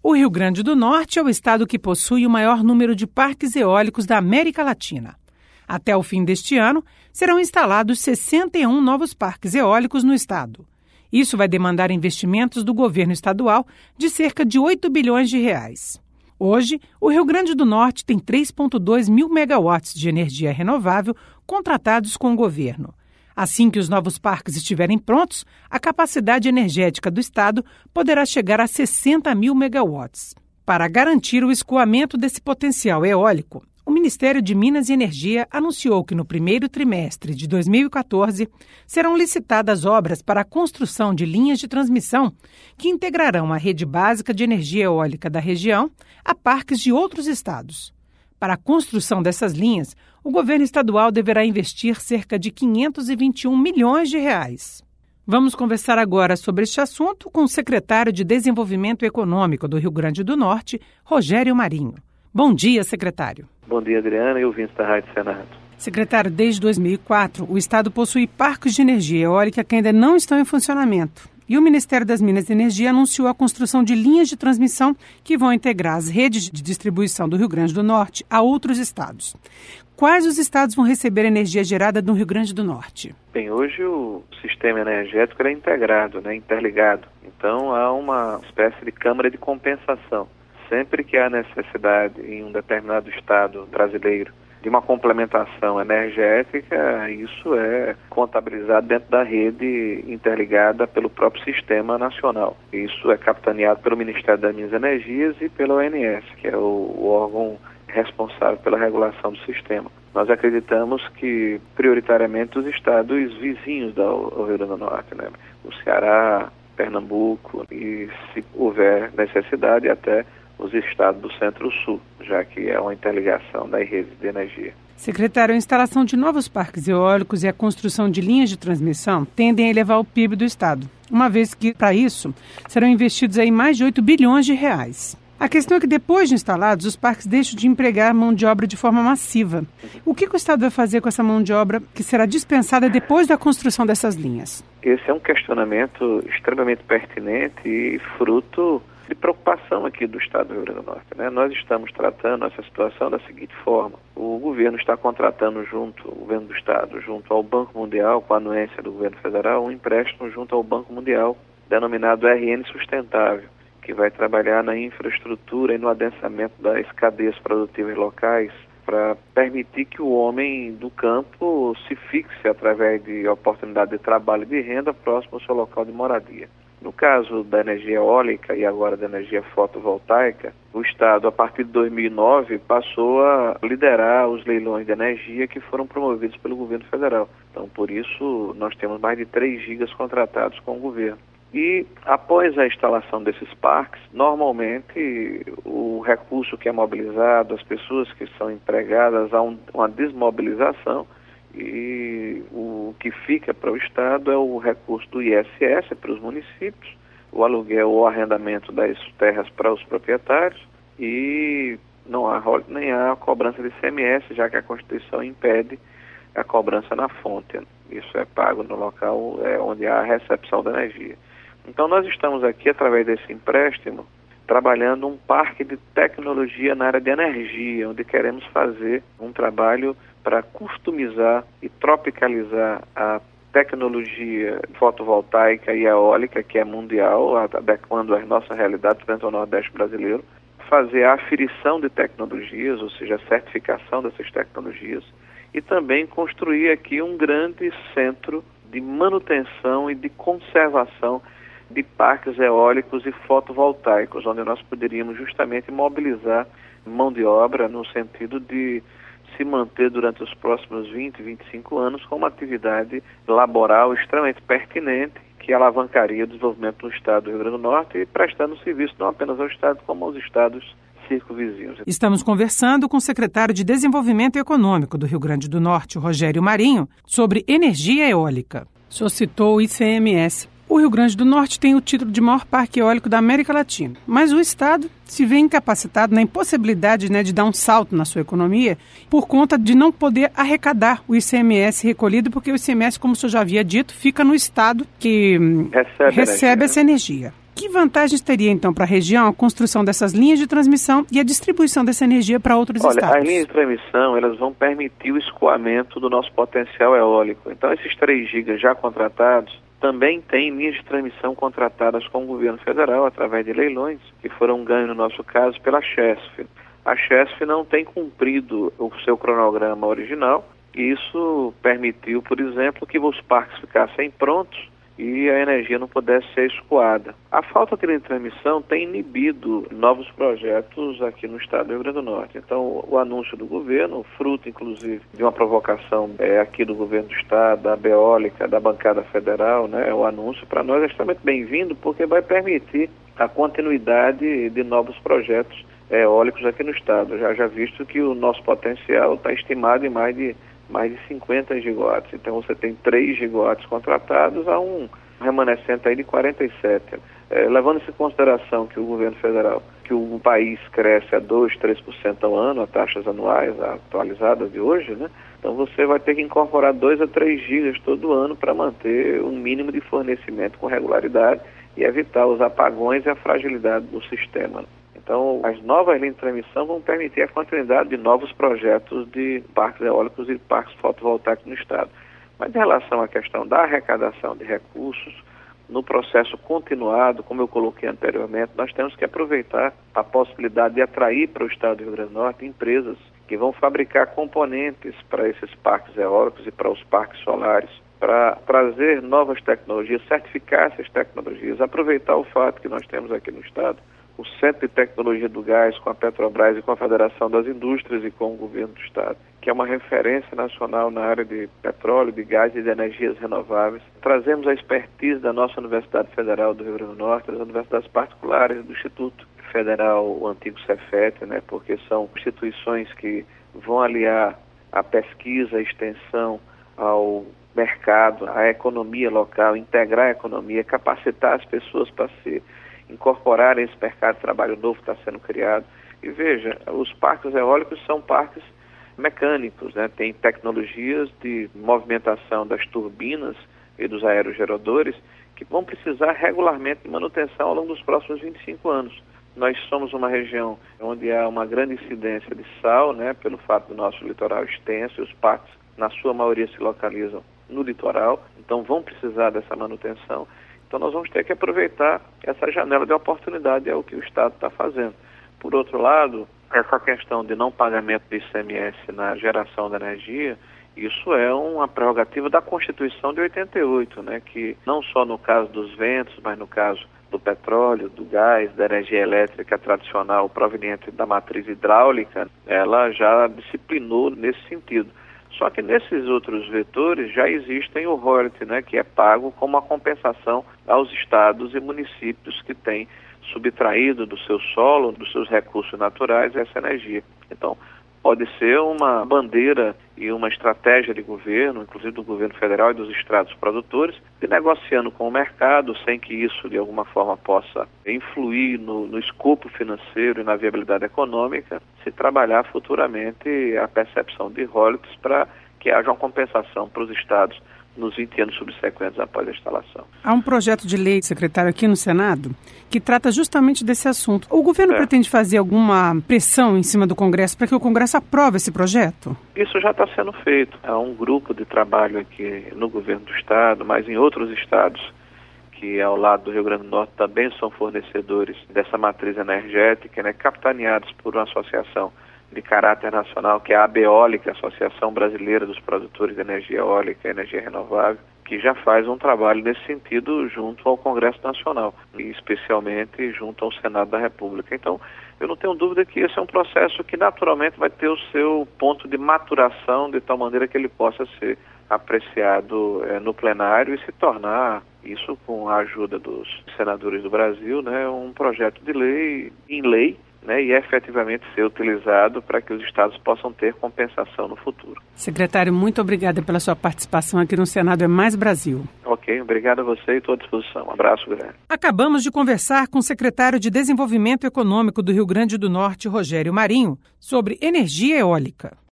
O Rio Grande do Norte é o estado que possui o maior número de parques eólicos da América Latina. Até o fim deste ano, serão instalados 61 novos parques eólicos no estado. Isso vai demandar investimentos do governo estadual de cerca de 8 bilhões de reais. Hoje, o Rio Grande do Norte tem 3,2 mil megawatts de energia renovável contratados com o governo. Assim que os novos parques estiverem prontos, a capacidade energética do estado poderá chegar a 60 mil megawatts. Para garantir o escoamento desse potencial eólico, o Ministério de Minas e Energia anunciou que no primeiro trimestre de 2014 serão licitadas obras para a construção de linhas de transmissão que integrarão a rede básica de energia eólica da região a parques de outros estados. Para a construção dessas linhas, o governo estadual deverá investir cerca de 521 milhões de reais. Vamos conversar agora sobre este assunto com o secretário de Desenvolvimento Econômico do Rio Grande do Norte, Rogério Marinho. Bom dia, secretário. Bom dia, Adriana e ouvintes da Rádio Senado. Secretário, desde 2004, o estado possui parques de energia eólica que ainda não estão em funcionamento. E o Ministério das Minas e Energia anunciou a construção de linhas de transmissão que vão integrar as redes de distribuição do Rio Grande do Norte a outros estados. Quais os estados vão receber energia gerada no Rio Grande do Norte? Bem, hoje o sistema energético é integrado, interligado. Então há uma espécie de câmara de compensação. Sempre que há necessidade em um determinado estado brasileiro de uma complementação energética, isso é contabilizado dentro da rede interligada pelo próprio Sistema Nacional. Isso é capitaneado pelo Ministério das Minas e Energias e pela ONS, que é o órgão responsável pela regulação do sistema. Nós acreditamos que, prioritariamente, os estados vizinhos do Rio Grande do Norte, o Ceará, Pernambuco e, se houver necessidade, até os estados do Centro-Sul, já que é uma interligação das redes de energia. Secretário, a instalação de novos parques eólicos e a construção de linhas de transmissão tendem a elevar o PIB do estado, uma vez que, para isso, serão investidos aí mais de 8 bilhões de reais. A questão é que, depois de instalados, os parques deixam de empregar mão de obra de forma massiva. O que o estado vai fazer com essa mão de obra que será dispensada depois da construção dessas linhas? Esse é um questionamento extremamente pertinente e fruto de preocupação aqui do estado do Rio Grande do Norte. Nós estamos tratando essa situação da seguinte forma: o governo está contratando o governo do estado, junto ao Banco Mundial, com a anuência do governo federal, um empréstimo junto ao Banco Mundial, denominado RN Sustentável, que vai trabalhar na infraestrutura e no adensamento das cadeias produtivas locais para permitir que o homem do campo se fixe através de oportunidade de trabalho e de renda próximo ao seu local de moradia. No caso da energia eólica e agora da energia fotovoltaica, o Estado, a partir de 2009, passou a liderar os leilões de energia que foram promovidos pelo governo federal. Então, por isso, nós temos mais de 3 gigas contratados com o governo. E, após a instalação desses parques, normalmente o recurso que é mobilizado, as pessoas que são empregadas, há uma desmobilização, e o que fica para o Estado é o recurso do ISS para os municípios, o aluguel ou arrendamento das terras para os proprietários, e não há nem há cobrança de ICMS, já que a Constituição impede a cobrança na fonte. Isso é pago no local onde há a recepção da energia. Então nós estamos aqui, através desse empréstimo, trabalhando um parque de tecnologia na área de energia, onde queremos fazer um trabalho para customizar e tropicalizar a tecnologia fotovoltaica e eólica, que é mundial, adequando às nossas realidades dentro do Nordeste brasileiro, fazer a aferição de tecnologias, ou seja, a certificação dessas tecnologias, e também construir aqui um grande centro de manutenção e de conservação de parques eólicos e fotovoltaicos, onde nós poderíamos justamente mobilizar mão de obra no sentido de se manter durante os próximos 20, 25 anos com uma atividade laboral extremamente pertinente que alavancaria o desenvolvimento do estado do Rio Grande do Norte e prestando serviço não apenas ao estado, como aos estados circunvizinhos. Estamos conversando com o secretário de Desenvolvimento Econômico do Rio Grande do Norte, Rogério Marinho, sobre energia eólica. O senhor citou o ICMS. O Rio Grande do Norte tem o título de maior parque eólico da América Latina, mas o estado se vê incapacitado na impossibilidade de dar um salto na sua economia por conta de não poder arrecadar o ICMS recolhido, porque o ICMS, como o senhor já havia dito, fica no estado que recebe essa energia. Que vantagens teria, então, para a região a construção dessas linhas de transmissão e a distribuição dessa energia para outros estados? Olha, as linhas de transmissão, elas vão permitir o escoamento do nosso potencial eólico. Então, esses 3 gigas já contratados também têm linhas de transmissão contratadas com o governo federal através de leilões, que foram ganhos, no nosso caso, pela Chesf. A Chesf não tem cumprido o seu cronograma original e isso permitiu, por exemplo, que os parques ficassem prontos e a energia não pudesse ser escoada. A falta de linha de transmissão tem inibido novos projetos aqui no estado do Rio Grande do Norte. Então, o anúncio do governo, fruto, inclusive, de uma provocação aqui do governo do estado, da Beólica, da bancada federal, né, o anúncio para nós é extremamente bem-vindo, porque vai permitir a continuidade de novos projetos eólicos aqui no estado. Já visto que o nosso potencial está estimado em mais de 50 gigawatts. Então você tem 3 gigawatts contratados a um remanescente aí de 47. Levando em consideração que o governo federal, que o país cresce a 2-3% ao ano, a taxas anuais atualizadas de hoje, né? Então você vai ter que incorporar 2 a 3 gigas todo ano para manter um mínimo de fornecimento com regularidade e evitar os apagões e a fragilidade do sistema. Então, as novas linhas de transmissão vão permitir a continuidade de novos projetos de parques eólicos e parques fotovoltaicos no estado. Mas em relação à questão da arrecadação de recursos, no processo continuado, como eu coloquei anteriormente, nós temos que aproveitar a possibilidade de atrair para o estado do Rio Grande do Norte empresas que vão fabricar componentes para esses parques eólicos e para os parques solares, para trazer novas tecnologias, certificar essas tecnologias, aproveitar o fato que nós temos aqui no estado o Centro de Tecnologia do Gás com a Petrobras e com a Federação das Indústrias e com o governo do estado, que é uma referência nacional na área de petróleo, de gás e de energias renováveis. Trazemos a expertise da nossa Universidade Federal do Rio Grande do Norte, das universidades particulares do Instituto Federal, o antigo Cefet, né, porque são instituições que vão aliar a pesquisa, a extensão ao mercado, à economia local, integrar a economia, capacitar as pessoas para se incorporar esse mercado de trabalho novo que está sendo criado. E veja, os parques eólicos são parques mecânicos, né? Tem tecnologias de movimentação das turbinas e dos aerogeradores que vão precisar regularmente de manutenção ao longo dos próximos 25 anos. Nós somos uma região onde há uma grande incidência de sal, né? Pelo fato do nosso litoral extenso, e os parques, na sua maioria, se localizam no litoral, então vão precisar dessa manutenção. Então nós vamos ter que aproveitar essa janela de oportunidade, é o que o Estado está fazendo. Por outro lado, essa questão de não pagamento de ICMS na geração da energia, isso é uma prerrogativa da Constituição de 88, né, que não só no caso dos ventos, mas no caso do petróleo, do gás, da energia elétrica tradicional proveniente da matriz hidráulica, ela já disciplinou nesse sentido. Só que nesses outros vetores já existem o royalty, né, que é pago como uma compensação aos estados e municípios que têm subtraído do seu solo, dos seus recursos naturais, essa energia. Então, pode ser uma bandeira e uma estratégia de governo, inclusive do governo federal e dos estados produtores, de negociando com o mercado, sem que isso de alguma forma possa influir no escopo financeiro e na viabilidade econômica, se trabalhar futuramente a percepção de royalties para que haja uma compensação para os estados nos 20 anos subsequentes após a instalação. Há um projeto de lei, secretário, aqui no Senado, que trata justamente desse assunto. O governo pretende fazer alguma pressão em cima do Congresso para que o Congresso aprove esse projeto? Isso já está sendo feito. Há um grupo de trabalho aqui no governo do estado, mas em outros estados que ao lado do Rio Grande do Norte também são fornecedores dessa matriz energética, né, capitaneados por uma associação de caráter nacional, que é a Beólica, Associação Brasileira dos Produtores de Energia Eólica e Energia Renovável, que já faz um trabalho nesse sentido junto ao Congresso Nacional, e especialmente junto ao Senado da República. Então, eu não tenho dúvida que esse é um processo que naturalmente vai ter o seu ponto de maturação, de tal maneira que ele possa ser apreciado no plenário e se tornar, isso com a ajuda dos senadores do Brasil, né, um projeto de lei em lei, né, e efetivamente ser utilizado para que os estados possam ter compensação no futuro. Secretário, muito obrigada pela sua participação aqui no Senado É Mais Brasil. Ok, obrigado a você e estou à disposição. Um abraço grande. Acabamos de conversar com o secretário de Desenvolvimento Econômico do Rio Grande do Norte, Rogério Marinho, sobre energia eólica.